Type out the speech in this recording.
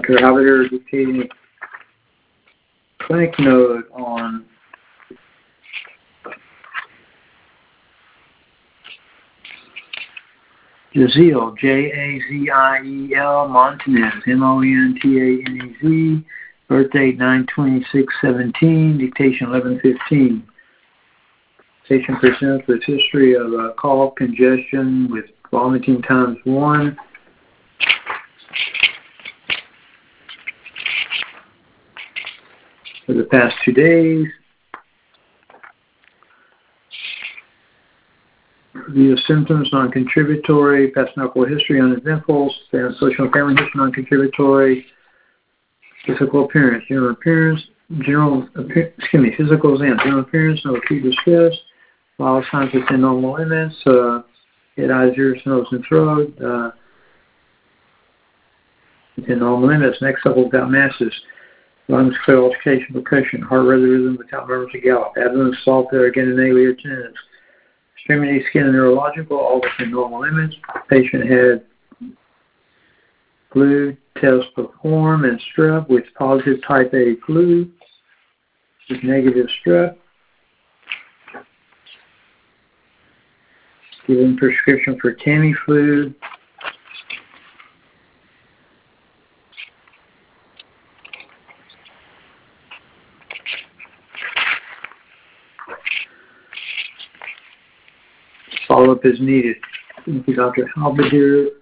Dr. Halbeder dictating a clinic note on Jaziel, Jaziel Montanez, Montanez, birth date 9/26/17, dictation 11:15. Patient presents with history of cough, congestion with vomiting ×1. For the past 2 days. Review of symptoms, non-contributory, past medical history, uneventful, social and family history, non-contributory, physical appearance, physical exam, general appearance, no acute distress, vital signs within normal limits, head, eyes, ears, nose, and throat, within normal limits. Next up, we've got masses, lungs, clear, altercation, percussion, heart rhythm without murmurs or gallop, abdomen, soft, again, and alier tendons. Extremity, skin, and neurological, all within normal limits. Patient had flu test performed and strep with positive type A flu, with negative strep. Given prescription for Tamiflu. Follow-up is needed. Thank you, Dr. Halbeder.